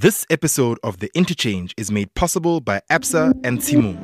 This episode of The Interchange is made possible by Absa and Tshimong.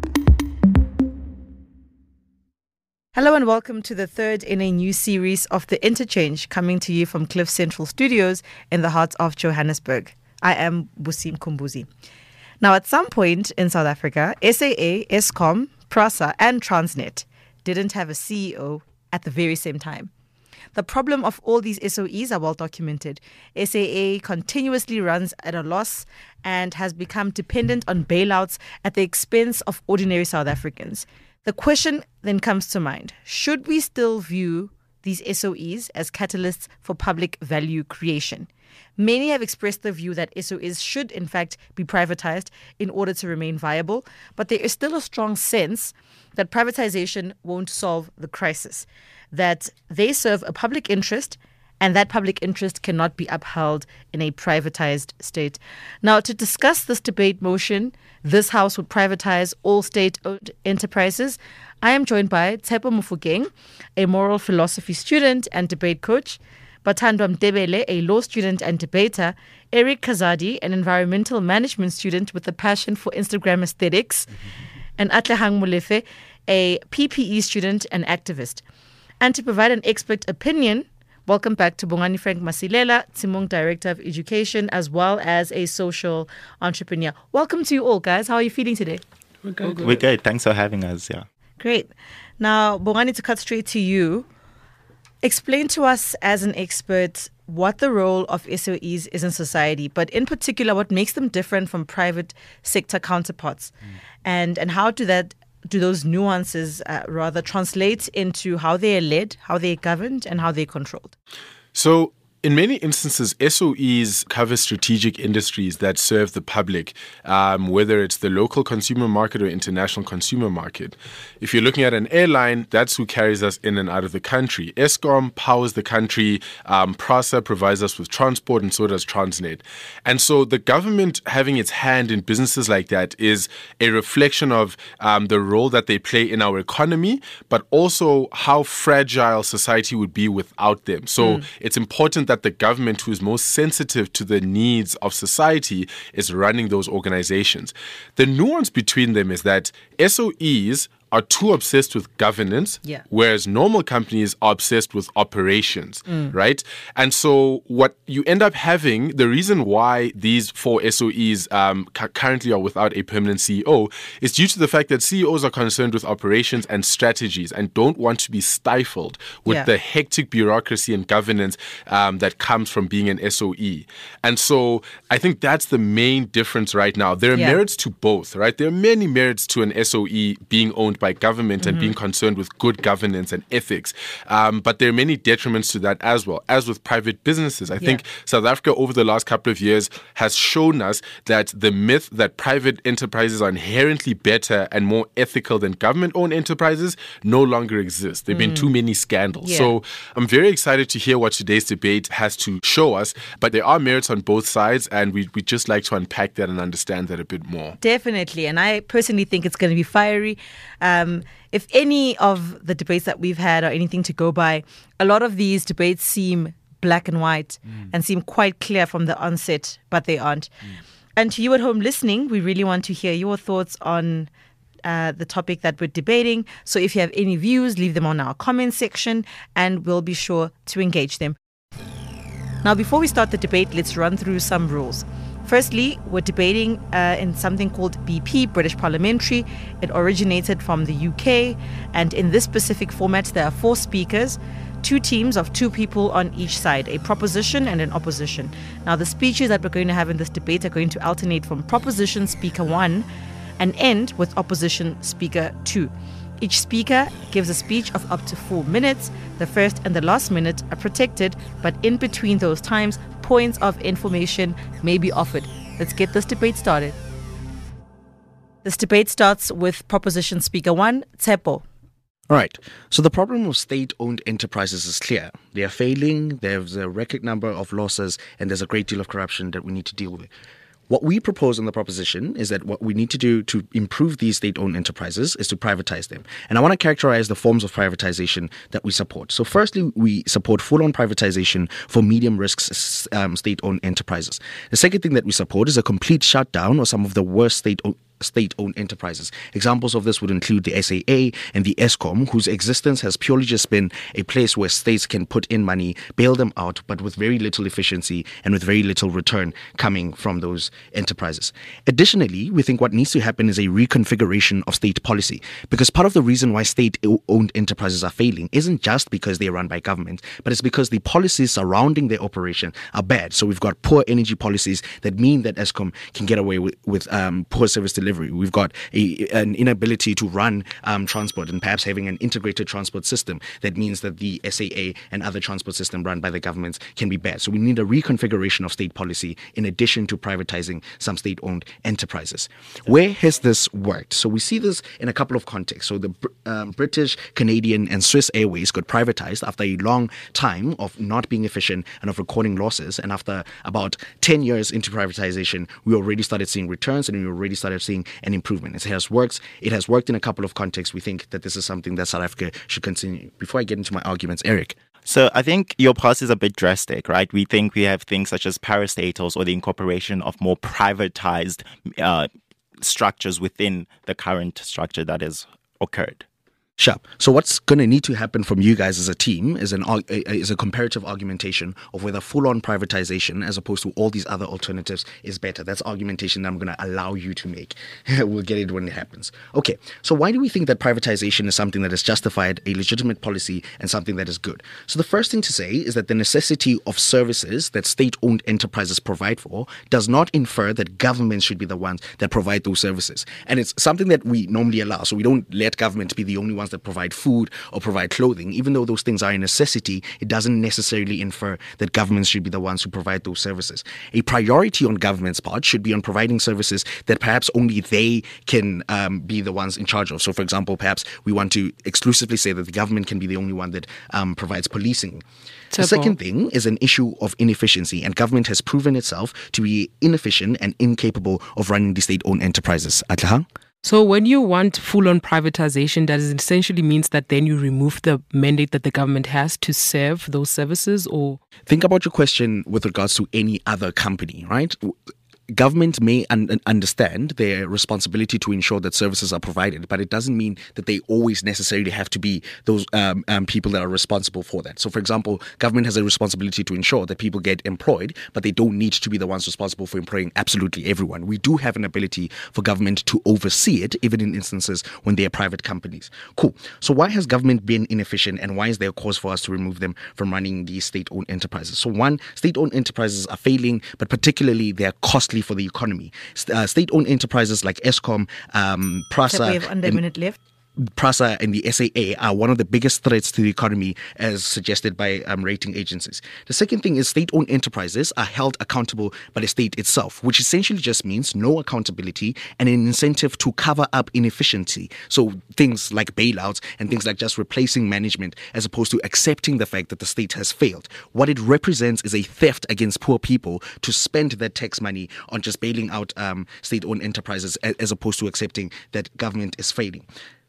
Hello and welcome to the third in a new series of The Interchange, coming to you from Cliff Central Studios in the heart of Johannesburg. I am Busi Mkhumbuzi. Now, at some point in South Africa, SAA, Eskom, PRASA and Transnet didn't have a CEO at the very same time. The problem of all these SOEs are well documented. SAA continuously runs at a loss and has become dependent on bailouts at the expense of ordinary South Africans. The question then comes to mind, should we still view these SOEs as catalysts for public value creation? Many have expressed the view that SOEs should in fact be privatized in order to remain viable, but there is still a strong sense that privatization won't solve the crisis, that they serve a public interest and that public interest cannot be upheld in a privatized state. Now, to discuss this debate motion, this House would privatize all state-owned enterprises, I am joined by Tshepo Mofokeng, a moral philosophy student and debate coach, Bathandwa Mdebele, a law student and debater, Eric Kazadi, an environmental management student with a passion for Instagram aesthetics, and Atlehang Molefe, a PPE student and activist. And to provide an expert opinion, welcome back to Bongani Frank Masilela, Tshimong Director of Education, as well as a social entrepreneur. Welcome to you all, guys. How are you feeling today? We're good. Thanks for having us. Yeah. Great. Now, Bongani, to cut straight to you, explain to us as an expert what the role of SOEs is in society, but in particular, what makes them different from private sector counterparts, and how do those nuances rather translate into how they are led, how they are governed, and how they're controlled? So, in many instances, SOEs cover strategic industries that serve the public, whether it's the local consumer market or international consumer market. If you're looking at an airline, that's who carries us in and out of the country. Eskom powers the country, PRASA provides us with transport, and so does Transnet. And so the government having its hand in businesses like that is a reflection of the role that they play in our economy, but also how fragile society would be without them. So it's important that the government, who is most sensitive to the needs of society, is running those organizations. The nuance between them is that SOEs are too obsessed with governance, whereas normal companies are obsessed with operations, right? And so what you end up having, the reason why these four SOEs currently are without a permanent CEO is due to the fact that CEOs are concerned with operations and strategies and don't want to be stifled with the hectic bureaucracy and governance that comes from being an SOE. And so I think that's the main difference right now. There are merits to both, right? There are many merits to an SOE being owned by government and being concerned with good governance and ethics. But there are many detriments to that as well, as with private businesses. I think South Africa over the last couple of years has shown us that the myth that private enterprises are inherently better and more ethical than government-owned enterprises no longer exists. There have been too many scandals. So I'm very excited to hear what today's debate has to show us. But there are merits on both sides, and we'd just like to unpack that and understand that a bit more. Definitely. And I personally think it's going to be fiery. If any of the debates that we've had are anything to go by, a lot of these debates seem black and white and seem quite clear from the onset, but they aren't. And to you at home listening, we really want to hear your thoughts on the topic that we're debating. So if you have any views, leave them on our comment section and we'll be sure to engage them. Now, before we start the debate, let's run through some rules. Firstly, we're debating in something called BP, British Parliamentary. It originated from the UK, and in this specific format, there are 4 speakers, 2 teams of 2 people on each side, a proposition and an opposition. Now, the speeches that we're going to have in this debate are going to alternate from proposition speaker 1 and end with opposition speaker 2. Each speaker gives a speech of up to 4 minutes. The first and the last minute are protected, but in between those times, points of information may be offered. Let's get this debate started. This debate starts with proposition speaker 1, Tshepo. All right. So the problem with state-owned enterprises is clear. They are failing, there's a record number of losses, and there's a great deal of corruption that we need to deal with. What we propose in the proposition is that what we need to do to improve these state-owned enterprises is to privatize them. And I want to characterize the forms of privatization that we support. So firstly, we support full-on privatization for medium-risk state-owned enterprises. The second thing that we support is a complete shutdown of some of the worst state-owned enterprises. Examples of this would include the SAA and the Eskom, whose existence has purely just been a place where states can put in money, bail them out, but with very little efficiency and with very little return coming from those enterprises. Additionally, we think what needs to happen is a reconfiguration of state policy, because part of the reason why state-owned enterprises are failing isn't just because they're run by government, but it's because the policies surrounding their operation are bad. So we've got poor energy policies that mean that Eskom can get away with poor service delivery. We've got an inability to run transport, and perhaps having an integrated transport system that means that the SAA and other transport system run by the governments can be bad. So we need a reconfiguration of state policy in addition to privatizing some state-owned enterprises. Where has this worked? So we see this in a couple of contexts. So the British, Canadian, and Swiss Airways got privatized after a long time of not being efficient and of recording losses. And after about 10 years into privatization, we already started seeing returns, and we already started seeing an improvement. It has worked in a couple of contexts. We think that this is something that South Africa should continue. Before I get into my arguments, Eric. So I think your pulse is a bit drastic, right? We think we have things such as parastatals or the incorporation of more privatized structures within the current structure that has occurred. Sure. So what's going to need to happen from you guys as a team is a comparative argumentation of whether full-on privatization as opposed to all these other alternatives is better. That's argumentation that I'm going to allow you to make. We'll get it when it happens. Okay. So why do we think that privatization is something that is justified, a legitimate policy, and something that is good? So the first thing to say is that the necessity of services that state-owned enterprises provide for does not infer that governments should be the ones that provide those services. And it's something that we normally allow. So we don't let government be the only ones that provide food or provide clothing. Even though those things are a necessity, it doesn't necessarily infer that governments should be the ones who provide those services. A priority on government's part should be on providing services that perhaps only they can be the ones in charge of. So, for example, perhaps we want to exclusively say that the government can be the only one that provides policing. The second thing is an issue of inefficiency, and government has proven itself to be inefficient and incapable of running the state-owned enterprises. Atlahang? So when you want full-on privatization, that essentially means that then you remove the mandate that the government has to serve those services, or? Think about your question with regards to any other company, right? Government may understand their responsibility to ensure that services are provided, but it doesn't mean that they always necessarily have to be those people that are responsible for that. So, for example, government has a responsibility to ensure that people get employed, but they don't need to be the ones responsible for employing absolutely everyone. We do have an ability for government to oversee it, even in instances when they are private companies. Cool. So why has government been inefficient, and why is there a cause for us to remove them from running these state-owned enterprises? So one, state-owned enterprises are failing, but particularly they are costly for the economy. State-owned enterprises like Eskom, PRASA, we have under a minute left. PRASA and the SAA are one of the biggest threats to the economy as suggested by rating agencies. The second thing is state-owned enterprises are held accountable by the state itself, which essentially just means no accountability and an incentive to cover up inefficiency. So things like bailouts and things like just replacing management as opposed to accepting the fact that the state has failed. What it represents is a theft against poor people to spend their tax money on just bailing out state-owned enterprises as opposed to accepting that government is failing.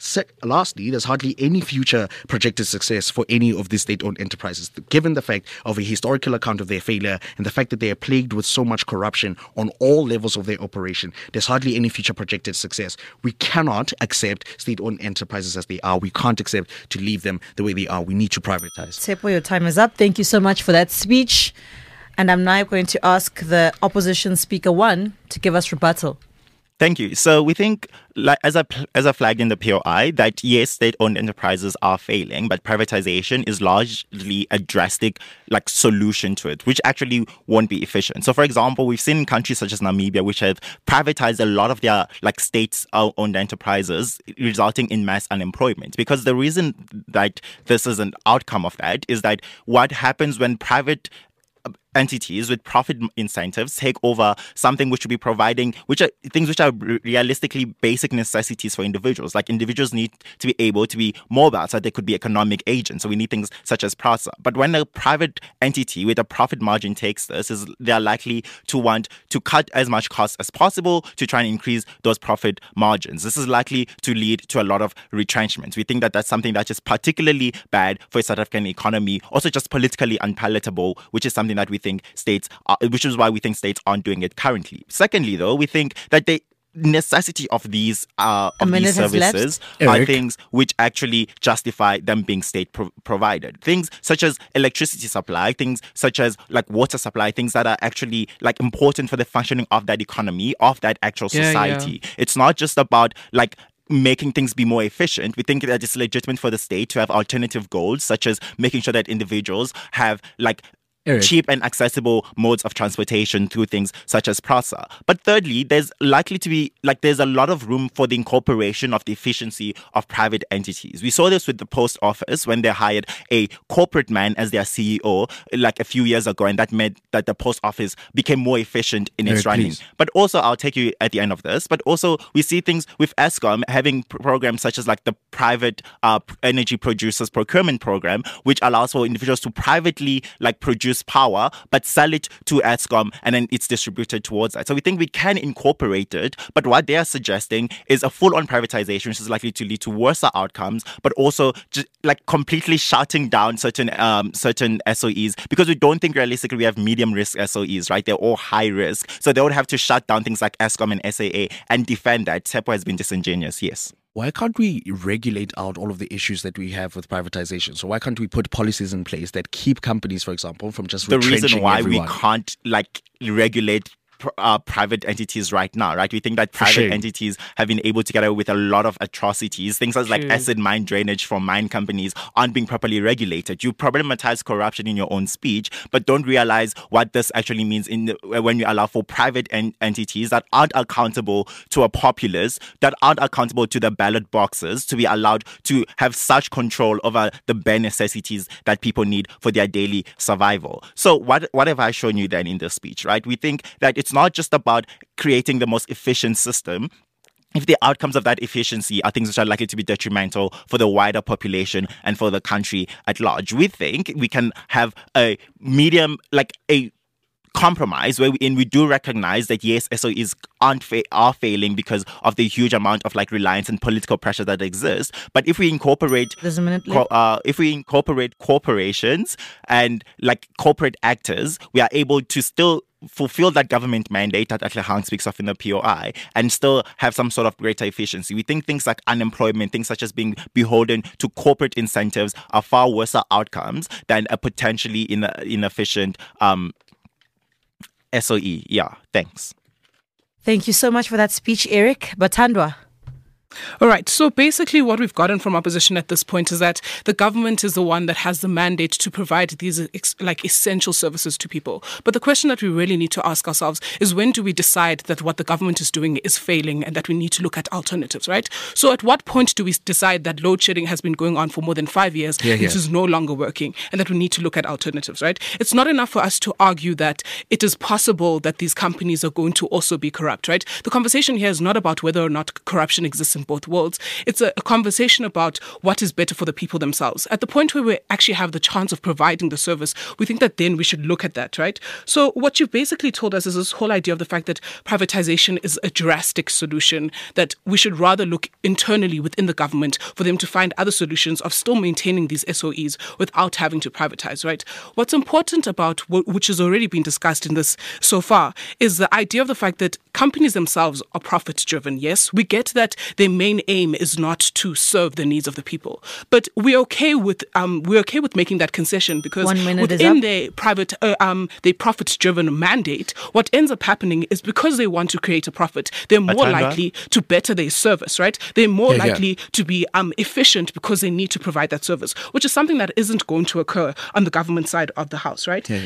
Lastly, there's hardly any future projected success for any of these state-owned enterprises, given the fact of a historical account of their failure and the fact that they are plagued with so much corruption on all levels of their operation. There's hardly any future projected success. We cannot accept state-owned enterprises as they are. We can't accept to leave them the way they are. We need to privatize. Tsepo, your time is up. Thank you so much for that speech. And I'm now going to ask the opposition speaker one to give us rebuttal. Thank you. So we think, like, as I flagged in the POI, that yes, state-owned enterprises are failing, but privatization is largely a drastic solution to it, which actually won't be efficient. So, for example, we've seen in countries such as Namibia, which have privatized a lot of their state-owned enterprises, resulting in mass unemployment. Because the reason that this is an outcome of that is that what happens when private entities with profit incentives take over something which should be providing, which are things which are realistically basic necessities for individuals. Like individuals need to be able to be mobile so that they could be economic agents. So we need things such as PRASA. But when a private entity with a profit margin takes this, they're likely to want to cut as much cost as possible to try and increase those profit margins. This is likely to lead to a lot of retrenchment. We think that that's something that's just particularly bad for a South African economy, also just politically unpalatable, which is something that we think which is why we think states aren't doing it currently. Secondly, though, we think that the necessity of these services are things which actually justify them being state provided. Things such as electricity supply, things such as like water supply, things that are actually like important for the functioning of that economy, of that actual society. Yeah. It's not just about like making things be more efficient. We think that it's legitimate for the state to have alternative goals, such as making sure that individuals have like cheap and accessible modes of transportation through things such as PRASA. But thirdly, there's likely to be there's a lot of room for the incorporation of the efficiency of private entities. We saw this with the post office when they hired a corporate man as their CEO like a few years ago, and that meant that the post office became more efficient in its running. Please. But also, I'll take you at the end of this, but also we see things with Eskom having programs such as like the private energy producers procurement program, which allows for individuals to privately like produce power but sell it to Eskom and then it's distributed towards that. So we think we can incorporate it, but what they are suggesting is a full-on privatization, which is likely to lead to worse outcomes, but also just like completely shutting down certain SOEs, because we don't think realistically we have medium risk SOEs, right? They're all high risk, so they would have to shut down things like Eskom and SAA and defend that. SEPO has been disingenuous, yes. Why can't we regulate out all of the issues that we have with privatization? So why can't we put policies in place that keep companies, for example, from just retrenching everyone? The reason why we can't like regulate private entities right now, right? We think that private entities have been able to get away with a lot of atrocities. Things such like acid mine drainage from mine companies aren't being properly regulated. You problematize corruption in your own speech, but don't realize what this actually means when you allow for private entities that aren't accountable to a populace, that aren't accountable to the ballot boxes, to be allowed to have such control over the bare necessities that people need for their daily survival. So what have I shown you then in this speech, right? We think that it's not just about creating the most efficient system if the outcomes of that efficiency are things which are likely to be detrimental for the wider population and for the country at large. We think we can have a medium, like a compromise where we do recognize that yes, SOEs are failing because of the huge amount of like reliance and political pressure that exists. But if we incorporate corporations and like corporate actors, we are able to still fulfill that government mandate that Atlehang speaks of in the POI and still have some sort of greater efficiency. We think things like unemployment, things such as being beholden to corporate incentives are far worse outcomes than a potentially inefficient SOE. Yeah, thanks. Thank you so much for that speech, Eric. Bathandwa. All right. So basically what we've gotten from opposition at this point is that the government is the one that has the mandate to provide these essential services to people. But the question that we really need to ask ourselves is, when do we decide that what the government is doing is failing and that we need to look at alternatives, right? So at what point do we decide that load shedding has been going on for more than 5 years, this is no longer working, and that we need to look at alternatives, right? It's not enough for us to argue that it is possible that these companies are going to also be corrupt, right? The conversation here is not about whether or not corruption exists in both worlds. It's a conversation about what is better for the people themselves. At the point where we actually have the chance of providing the service, we think that then we should look at that, right? So what you've basically told us is this whole idea of the fact that privatization is a drastic solution, that we should rather look internally within the government for them to find other solutions of still maintaining these SOEs without having to privatize, right? What's important about which has already been discussed in this so far is the idea of the fact that companies themselves are profit-driven. Yes, we get that their main aim is not to serve the needs of the people, but we're okay with making that concession, because within their profit-driven mandate, what ends up happening is because they want to create a profit, they're more likely to better their service, right? They're more likely to be efficient because they need to provide that service, which is something that isn't going to occur on the government side of the house, right?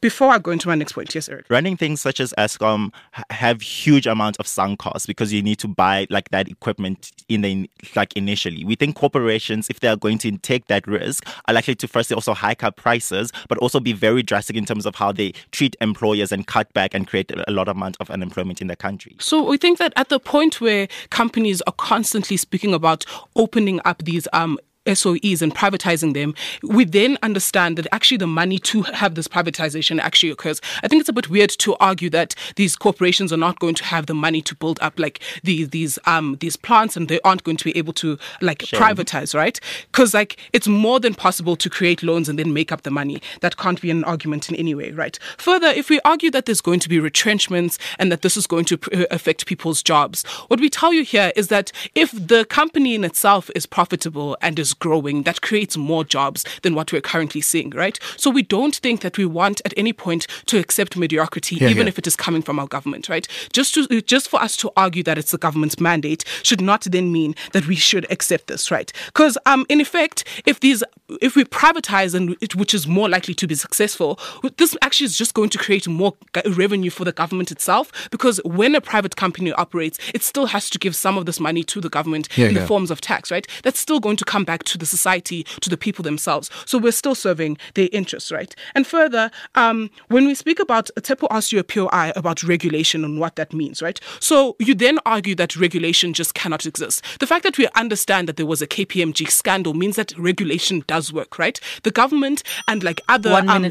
before I go into my next point, yes, Eric. Running things such as Eskom have huge amounts of sunk costs because you need to buy like that equipment initially. We think corporations, if they are going to take that risk, are likely to firstly also hike up prices, but also be very drastic in terms of how they treat employers and cut back and create a lot of amount of unemployment in the country. So we think that at the point where companies are constantly speaking about opening up these SOEs and privatizing them, we then understand that actually the money to have this privatization actually occurs. I think it's a bit weird to argue that these corporations are not going to have the money to build up like these plants and they aren't going to be able to privatize, right? Because like it's more than possible to create loans and then make up the money. That can't be an argument in any way, right? Further, if we argue that there's going to be retrenchments and that this is going to affect people's jobs, what we tell you here is that if the company in itself is profitable and is growing, that creates more jobs than what we're currently seeing, right? So we don't think that we want at any point to accept mediocrity, even if it is coming from our government, right? Just for us to argue that it's the government's mandate should not then mean that we should accept this, right? Because in effect, if we privatize which is more likely to be successful, this actually is just going to create more revenue for the government itself, because when a private company operates, it still has to give some of this money to the government in the forms of tax, right? That's still going to come back to the society, to the people themselves. So we're still serving their interests, right? And further, when we speak about, Tepo asked you a POI about regulation and what that means, right? So you then argue that regulation just cannot exist. The fact that we understand that there was a KPMG scandal means that regulation does work, right? The government and like other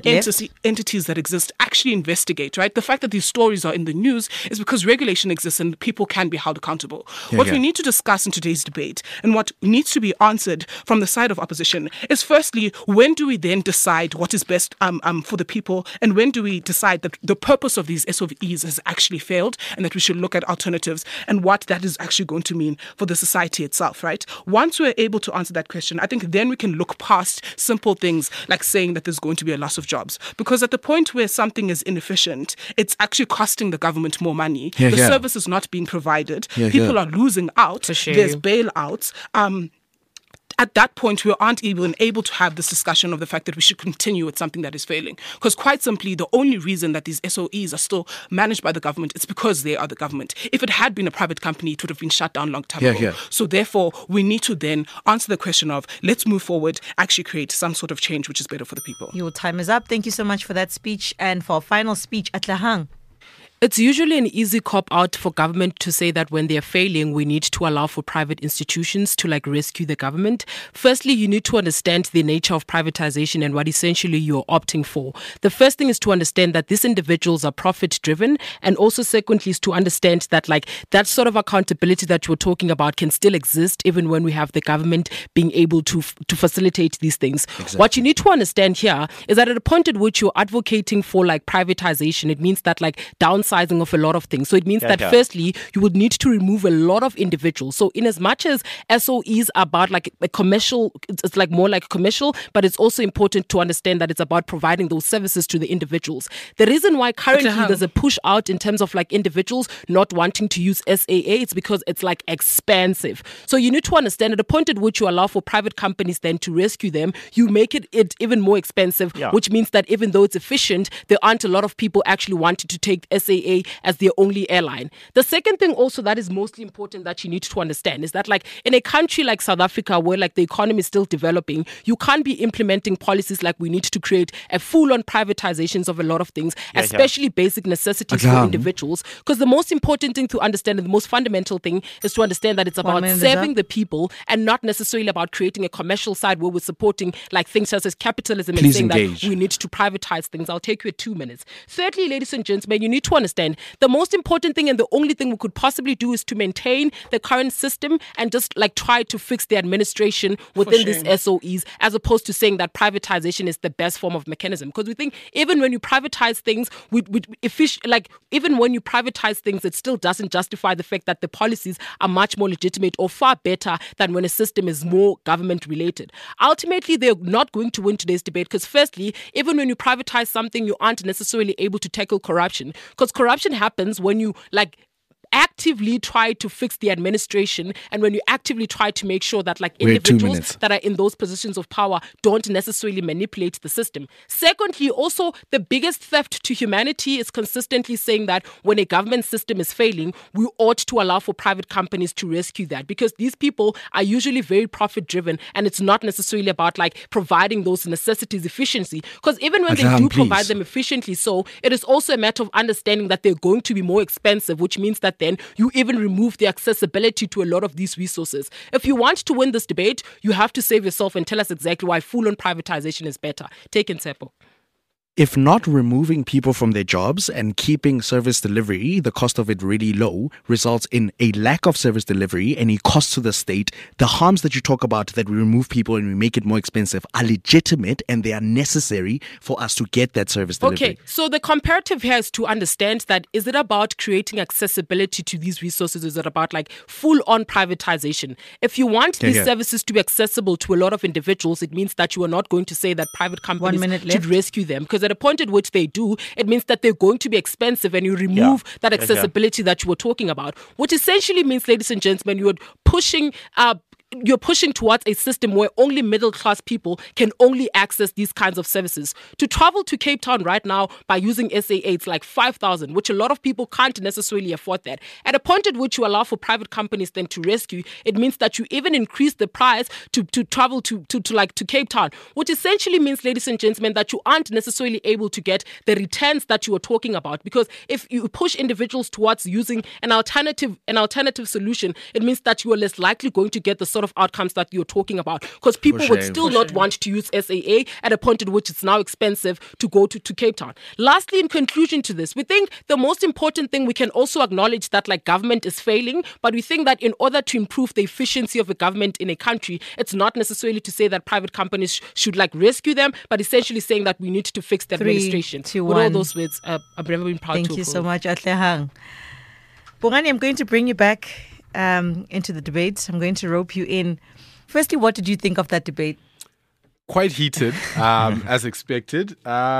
entities that exist actually investigate, right? The fact that these stories are in the news is because regulation exists and people can be held accountable. What we need to discuss in today's debate and what needs to be answered from the side of opposition is firstly, when do we then decide what is best for the people, and when do we decide that the purpose of these SOEs has actually failed and that we should look at alternatives and what that is actually going to mean for the society itself, right? Once we're able to answer that question, I think then we can look past simple things like saying that there's going to be a loss of jobs, because at the point where something is inefficient, it's actually costing the government more money. The service is not being provided. People are losing out. There's bailouts. At that point, we aren't even able to have this discussion of the fact that we should continue with something that is failing. Because quite simply, the only reason that these SOEs are still managed by the government is because they are the government. If it had been a private company, it would have been shut down long time ago. So therefore, we need to then answer the question of, let's move forward, actually create some sort of change which is better for the people. Your time is up. Thank you so much for that speech. And for our final speech, Atlahang. It's usually an easy cop-out for government to say that when they're failing, we need to allow for private institutions to rescue the government. Firstly, you need to understand the nature of privatization and what essentially you're opting for. The first thing is to understand that these individuals are profit-driven, and also secondly is to understand that that sort of accountability that you're talking about can still exist even when we have the government being able to facilitate these things. Exactly. What you need to understand here is that at a point at which you're advocating for privatization, it means that downsizing of a lot of things. So it means that firstly, you would need to remove a lot of individuals. So in as much as SOEs are about a commercial, it's more like commercial, but it's also important to understand that it's about providing those services to the individuals. The reason why currently there's a push out in terms of individuals not wanting to use SAA, it's because it's expensive. So you need to understand at the point at which you allow for private companies then to rescue them, you make it even more expensive, which means that even though it's efficient, there aren't a lot of people actually wanting to take SAA as their only airline. The second thing also that is mostly important that you need to understand is that in a country like South Africa where the economy is still developing, you can't be implementing policies we need to create a full-on privatizations of a lot of things, especially basic necessities for individuals. Because the most important thing to understand and the most fundamental thing is to understand that it's about serving the people and not necessarily about creating a commercial side where we're supporting things such as capitalism and saying that we need to privatize things. I'll take you at 2 minutes. Thirdly, ladies and gentlemen, you need to understand the most important thing and the only thing we could possibly do is to maintain the current system and just try to fix the administration within these SOEs, as opposed to saying that privatization is the best form of mechanism. Because we think even when you privatize things, even when you privatize things, it still doesn't justify the fact that the policies are much more legitimate or far better than when a system is more government related. Ultimately, they're not going to win today's debate because firstly, even when you privatize something, you aren't necessarily able to tackle corruption, because corruption happens when you act actively try to fix the administration and when you actively try to make sure that like We're at 2 individuals minutes. that are in those positions of power don't necessarily manipulate the system. Secondly, also the biggest theft to humanity is consistently saying that when a government system is failing, we ought to allow for private companies to rescue that, because these people are usually very profit driven and it's not necessarily about like providing those necessities efficiency, because even when they do provide them efficiently, so it is also a matter of understanding that they're going to be more expensive, which means that then you even remove the accessibility to a lot of these resources. If you want to win this debate, you have to save yourself and tell us exactly why full-on privatization is better. Take Ntshepo. If not removing people from their jobs and keeping service delivery, the cost of it really low, results in a lack of service delivery and a cost to the state, the harms that you talk about, that we remove people and we make it more expensive, are legitimate and they are necessary for us to get that service delivery. Okay, so the comparative here is to understand that, is it about creating accessibility to these resources? Is it about like full-on privatization? If you want these services to be accessible to a lot of individuals, it means that you are not going to say that private companies should rescue them, because at a point at which they do, it means that they're going to be expensive and you remove that accessibility that you were talking about, which essentially means, ladies and gentlemen, you're pushing towards a system where only middle-class people can only access these kinds of services. To travel to Cape Town right now by using SAA, it's like 5,000, which a lot of people can't necessarily afford that. At a point at which you allow for private companies then to rescue, it means that you even increase the price to travel to Cape Town, which essentially means, ladies and gentlemen, that you aren't necessarily able to get the returns that you were talking about. Because if you push individuals towards using an alternative solution, it means that you are less likely going to get the sort of outcomes that you're talking about, because people would still not want to use SAA at a point at which it's now expensive to go to Cape Town. Lastly, in conclusion to this, we think the most important thing, we can also acknowledge that like government is failing, but we think that in order to improve the efficiency of a government in a country, it's not necessarily to say that private companies should like rescue them, but essentially saying that we need to fix the administration. 3, 2, With 1. all those words, I've never been proud to. Thank you so much, Atlehang. Bongani, I'm going to bring you back into the debate. I'm going to rope you in. Firstly, what did you think of that debate? Quite heated, as expected.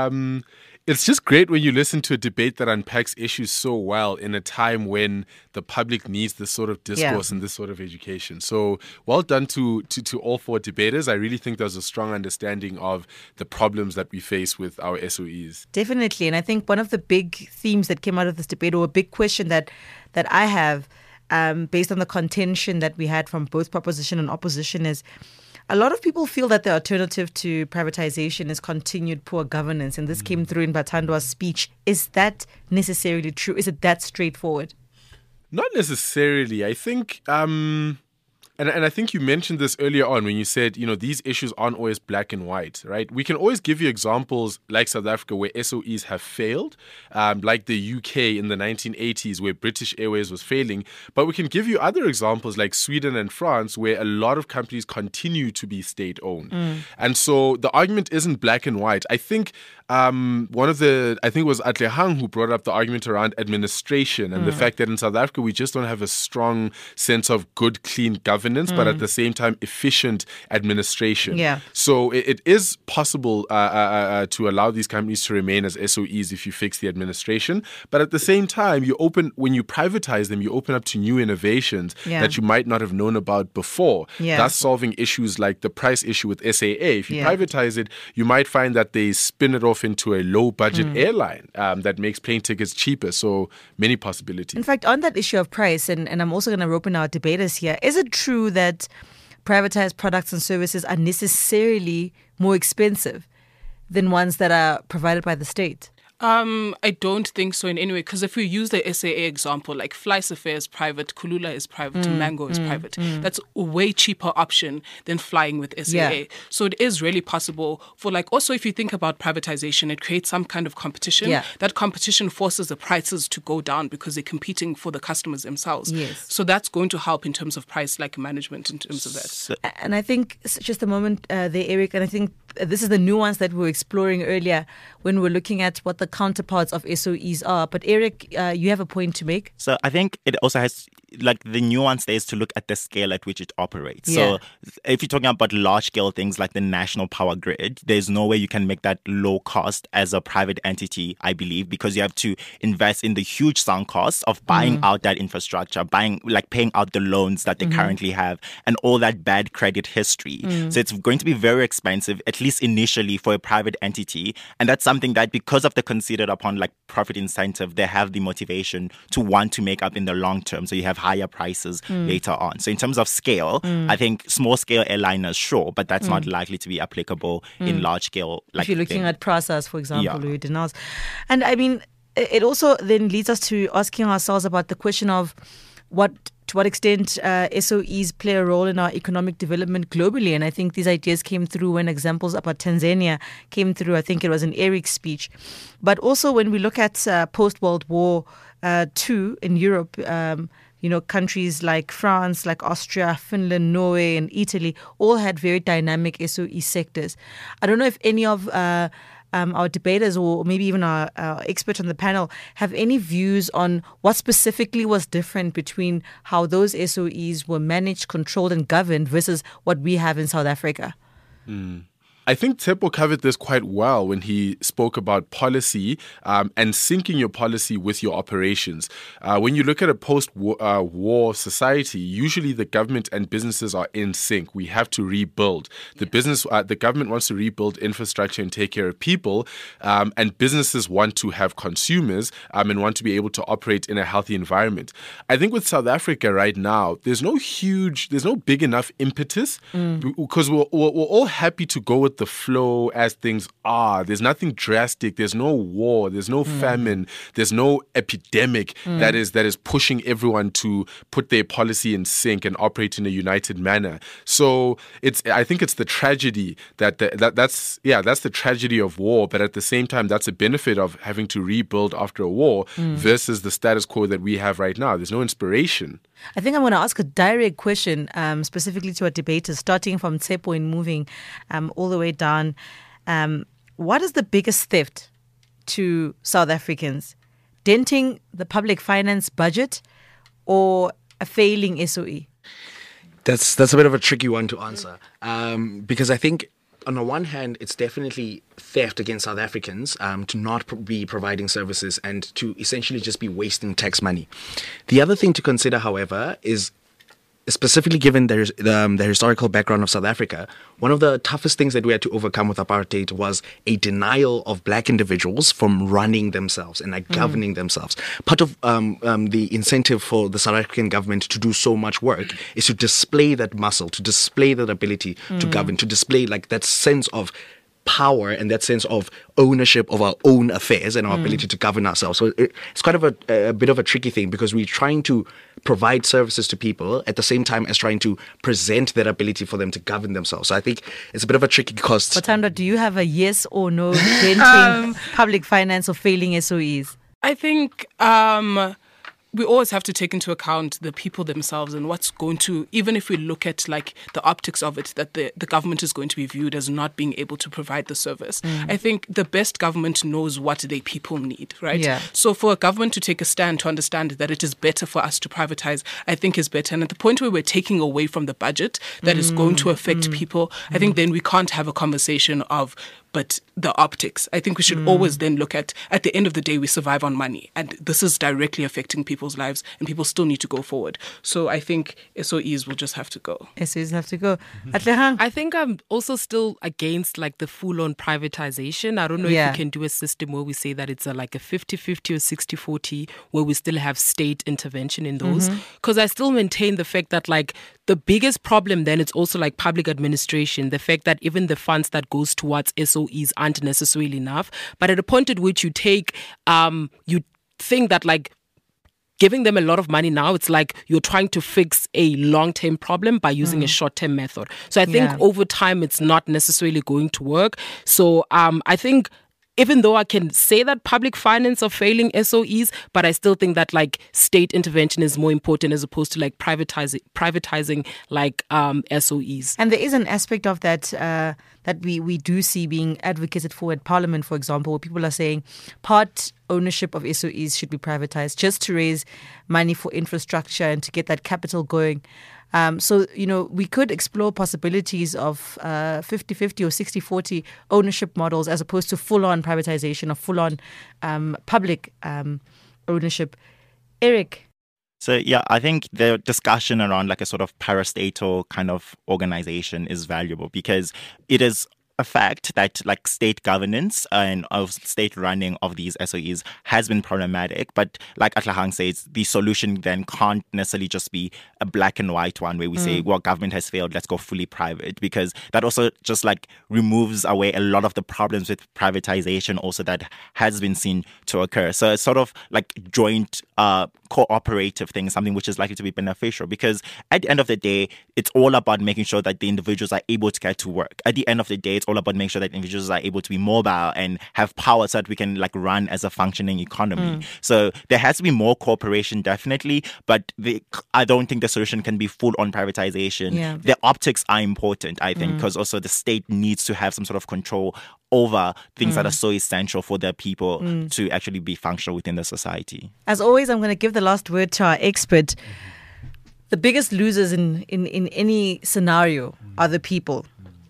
It's just great when you listen to a debate that unpacks issues so well in a time when the public needs this sort of discourse and this sort of education. So well done to all 4 debaters. I really think there's a strong understanding of the problems that we face with our SOEs. Definitely. And I think one of the big themes that came out of this debate, or a big question that I have, based on the contention that we had from both proposition and opposition, is a lot of people feel that the alternative to privatization is continued poor governance. And this came through in Bathandwa's speech. Is that necessarily true? Is it that straightforward? Not necessarily. I think, and I think you mentioned this earlier on when you said, these issues aren't always black and white, right? We can always give you examples like South Africa where SOEs have failed, like the UK in the 1980s where British Airways was failing. But we can give you other examples like Sweden and France where a lot of companies continue to be state-owned. And so the argument isn't black and white. I think I think it was Atlehang who brought up the argument around administration and the fact that in South Africa we just don't have a strong sense of good, clean governance, but at the same time efficient administration. Yeah. So it is possible to allow these companies to remain as SOEs if you fix the administration, but at the same time when you privatize them, you open up to new innovations that you might not have known about before. Thus solving issues like the price issue with SAA. If you privatize it, you might find that they spin it off into a low-budget airline that makes plane tickets cheaper. So many possibilities. In fact, on that issue of price, and I'm also going to rope in our debaters here, is it true that privatized products and services are necessarily more expensive than ones that are provided by the state? I don't think so in any way, because if we use the SAA example, like FlySafair is private, Kulula is private, Mango is private. That's a way cheaper option than flying with SAA. Yeah. So it is really possible for also if you think about privatization, it creates some kind of competition. Yeah. That competition forces the prices to go down because they're competing for the customers themselves. Yes. So that's going to help in terms of price management in terms of that. And I think just a moment there, Eric, and I think this is the nuance that we were exploring earlier when we're looking at what the counterparts of SOEs are. But Eric, you have a point to make. So I think it also has like the nuance there is to look at the scale at which it operates. Yeah. So if you're talking about large scale things like the national power grid, there's no way you can make that low cost as a private entity, I believe, because you have to invest in the huge sunk costs of buying out that infrastructure, paying out the loans that they currently have, and all that bad credit history. So it's going to be very expensive, at least initially, for a private entity. And that's something that, because of the considered upon like profit incentive, they have the motivation to want to make up in the long term. So you have higher prices later on. So in terms of scale, I think small scale airliners, sure, but that's not likely to be applicable in large scale. Like if you're looking at Prasas, for example, Yeah. Louis Denals. And I mean, it also then leads us to asking ourselves about the question of to what extent SOEs play a role in our economic development globally. And I think these ideas came through when examples about Tanzania came through. I think it was in Eric's speech. But also when we look at post-World War II in Europe, countries like France, like Austria, Finland, Norway, and Italy all had very dynamic SOE sectors. I don't know if any of our debaters or maybe even our expert on the panel have any views on what specifically was different between how those SOEs were managed, controlled, and governed versus what we have in South Africa. I think Tsepo covered this quite well when he spoke about policy and syncing your policy with your operations. When you look at a post-war society, usually the government and businesses are in sync. We have to rebuild. The government wants to rebuild infrastructure and take care of people, and businesses want to have consumers and want to be able to operate in a healthy environment. I think with South Africa right now, there's no big enough impetus because we're all happy to go with the flow as things are. There's nothing drastic. There's no war. There's no famine. There's no epidemic that is pushing everyone to put their policy in sync and operate in a united manner. So I think it's the tragedy that's the tragedy of war. But at the same time, that's a benefit of having to rebuild after a war versus the status quo that we have right now. There's no inspiration. I think I'm going to ask a direct question specifically to our debaters, starting from Tsepo and moving all the way down. What is the biggest theft to South Africans? Denting the public finance budget or a failing SOE? That's a bit of a tricky one to answer because I think on the one hand, it's definitely theft against South Africans to not be providing services and to essentially just be wasting tax money. The other thing to consider, however, is specifically given the historical background of South Africa, one of the toughest things that we had to overcome with apartheid was a denial of black individuals from running themselves and governing themselves. Part of the incentive for the South African government to do so much work is to display that muscle, to display that ability to govern, to display like that sense of power and that sense of ownership of our own affairs and our ability to govern ourselves. So it's kind of a bit of a tricky thing because we're trying to provide services to people at the same time as trying to present that ability for them to govern themselves. So I think it's a bit of a tricky cost. Batanda, do you have a yes or no denting public finance or failing SOEs? I think we always have to take into account the people themselves and what's going to, even if we look at like the optics of it, that the government is going to be viewed as not being able to provide the service. I think the best government knows what their people need, right? Yeah. So for a government to take a stand to understand that it is better for us to privatize, I think is better. And at the point where we're taking away from the budget that is going to affect people, I think then we can't have a conversation of but the optics. I think we should always then look at the end of the day, we survive on money. And this is directly affecting people's lives and people still need to go forward. So I think SOEs will just have to go. SOEs have to go. Atlehang? I think I'm also still against like the full-on privatization. I don't know if we can do a system where we say that it's like a 50-50 or 60-40 where we still have state intervention in those. Because I still maintain the fact that like the biggest problem then it's also like public administration, the fact that even the funds that goes towards SOEs aren't necessarily enough. But at a point at which you take, you think that like giving them a lot of money now, it's like you're trying to fix a long-term problem by using a short-term method. So I think over time, it's not necessarily going to work. So I think even though I can say that public finance are failing SOEs, but I still think that like state intervention is more important as opposed to like privatizing like SOEs. And there is an aspect of that that we do see being advocated for at Parliament, for example, where people are saying part ownership of SOEs should be privatized just to raise money for infrastructure and to get that capital going. So, we could explore possibilities of 50-50 or 60-40 ownership models as opposed to full-on privatization or full-on public ownership. Eric? So, yeah, I think the discussion around like a sort of parastatal kind of organization is valuable because it is a fact that like state governance and of state running of these SOEs has been problematic. But like Atlahang says, the solution then can't necessarily just be a black and white one where we say, well, government has failed, let's go fully private, because that also just like removes away a lot of the problems with privatization also that has been seen to occur. So it's sort of like joint cooperative thing, something which is likely to be beneficial, because at the end of the day, it's all about making sure that the individuals are able to get to work. At the end of the day, it's all about making sure that individuals are able to be mobile and have power so that we can like run as a functioning economy. So there has to be more cooperation, definitely, but I don't think the solution can be full on privatization. Yeah. The optics are important, I think, because also the state needs to have some sort of control over things that are so essential for their people to actually be functional within the society. As always, I'm going to give the last word to our expert. The biggest losers in any scenario are the people.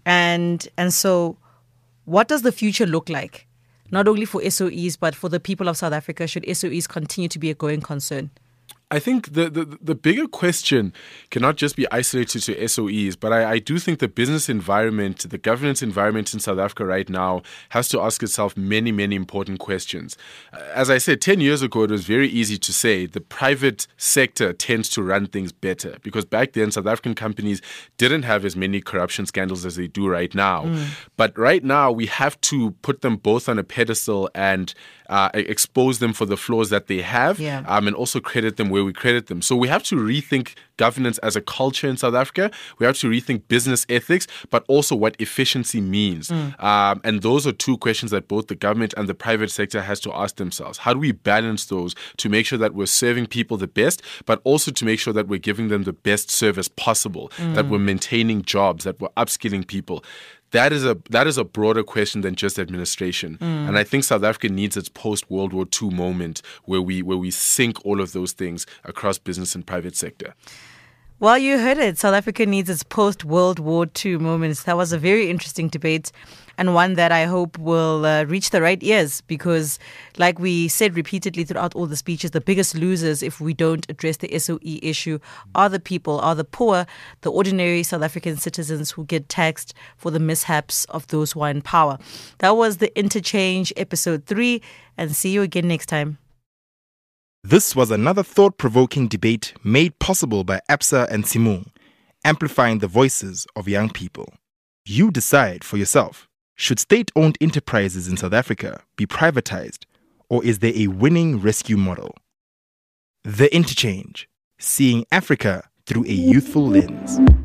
And so what does the future look like? Not only for SOEs, but for the people of South Africa, should SOEs continue to be a going concern? I think the bigger question cannot just be isolated to SOEs, but I do think the business environment, the governance environment in South Africa right now has to ask itself many, many important questions. As I said, 10 years ago, it was very easy to say the private sector tends to run things better, because back then South African companies didn't have as many corruption scandals as they do right now. But right now, we have to put them both on a pedestal and expose them for the flaws that they have, and also credit them where we credit them. So we have to rethink governance as a culture in South Africa. We have to rethink business ethics, but also what efficiency means. And those are two questions that both the government and the private sector has to ask themselves. How do we balance those to make sure that we're serving people the best, but also to make sure that we're giving them the best service possible, that we're maintaining jobs, that we're upskilling people? That is a broader question than just administration. And I think South Africa needs its post-World War II moment where we sync all of those things across business and private sector. Well, you heard it. South Africa needs its post-World War II moments. That was a very interesting debate, and one that I hope will reach the right ears, because like we said repeatedly throughout all the speeches, the biggest losers if we don't address the SOE issue are the people, are the poor, the ordinary South African citizens who get taxed for the mishaps of those who are in power. That was The Interchange, episode 3, and see you again next time. This was another thought-provoking debate made possible by Absa and Tshimong, amplifying the voices of young people. You decide for yourself. Should state-owned enterprises in South Africa be privatized, or is there a winning rescue model? The Interchange, seeing Africa through a youthful lens.